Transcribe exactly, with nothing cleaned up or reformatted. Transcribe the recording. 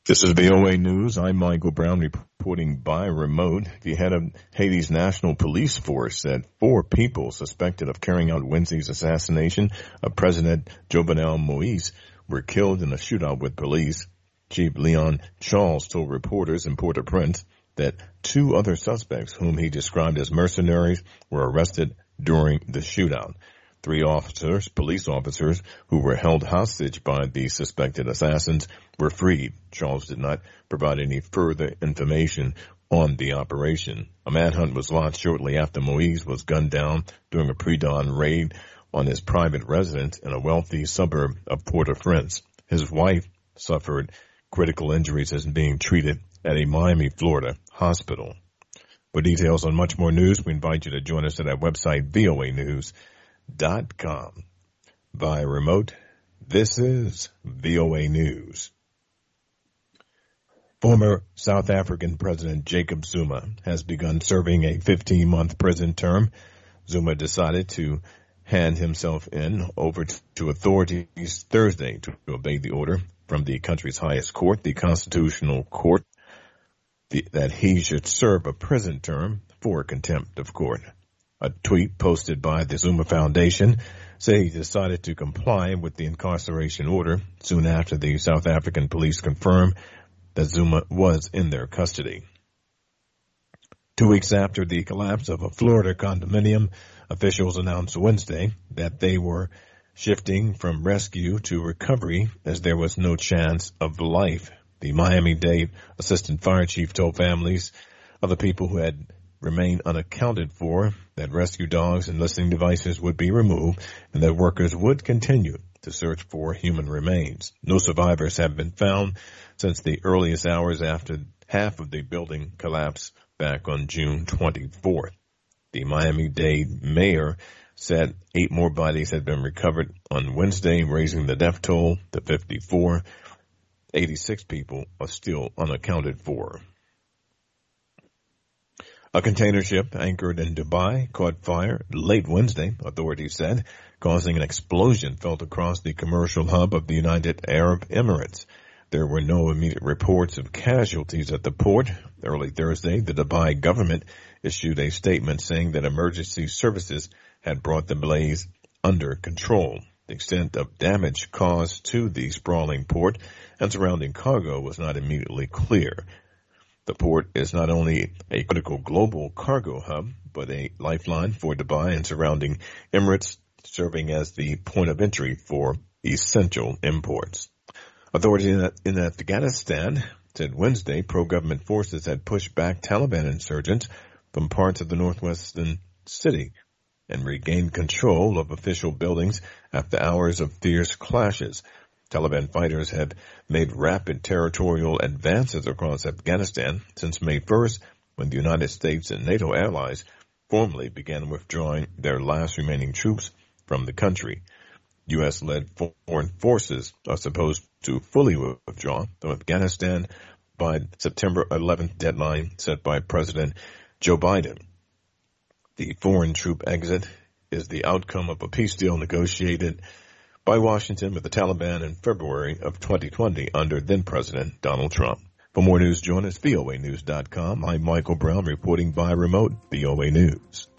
This is V O A News. I'm Michael Brown reporting by remote. The head of Haiti's National Police Force said four people suspected of carrying out Wednesday's assassination of President Jovenel Moise were killed in a shootout with police. Chief Leon Charles told reporters in Port-au-Prince that two other suspects, whom he described as mercenaries, were arrested during the shootout. Three officers, police officers, who were held hostage by the suspected assassins were freed. Charles did not provide any further information on the operation. A manhunt was launched shortly after Moise was gunned down during a pre-dawn raid on his private residence in a wealthy suburb of Port-au-Prince. His wife suffered critical injuries and is being treated at a Miami, Florida hospital. For details on much more news, we invite you to join us at our website, V O A News dot com. Via remote, this is V O A News. Former South African President Jacob Zuma has begun serving a fifteen-month prison term. Zuma decided to hand himself in over to authorities Thursday to obey the order from the country's highest court, the Constitutional Court, the, that he should serve a prison term for contempt of court. A tweet posted by the Zuma Foundation said he decided to comply with the incarceration order soon after the South African police confirmed that Zuma was in their custody. Two weeks after the collapse of a Florida condominium, officials announced Wednesday that they were shifting from rescue to recovery as there was no chance of life. The Miami-Dade assistant fire chief told families of the people who had remained unaccounted for that rescue dogs and listening devices would be removed and that workers would continue to search for human remains. No survivors have been found since the earliest hours after half of the building collapsed back on June twenty-fourth. The Miami-Dade mayor said eight more bodies had been recovered on Wednesday, raising the death toll to fifty-four. eighty-six people are still unaccounted for. A container ship anchored in Dubai caught fire late Wednesday, authorities said, causing an explosion felt across the commercial hub of the United Arab Emirates. There were no immediate reports of casualties at the port. Early Thursday, the Dubai government issued a statement saying that emergency services had brought the blaze under control. The extent of damage caused to the sprawling port and surrounding cargo was not immediately clear. The port is not only a critical global cargo hub, but a lifeline for Dubai and surrounding Emirates, serving as the point of entry for essential imports. Authorities in Afghanistan said Wednesday pro-government forces had pushed back Taliban insurgents from parts of the northwestern city and regained control of official buildings after hours of fierce clashes. Taliban fighters have made rapid territorial advances across Afghanistan since May first, when the United States and NATO allies formally began withdrawing their last remaining troops from the country. U S-led foreign forces are supposed to fully withdraw from Afghanistan by September eleventh deadline set by President Joe Biden. The foreign troop exit is the outcome of a peace deal negotiated by Washington with the Taliban in February of twenty twenty under then-President Donald Trump. For more news, join us, V O A News dot com. I'm Michael Brown reporting by remote, V O A News.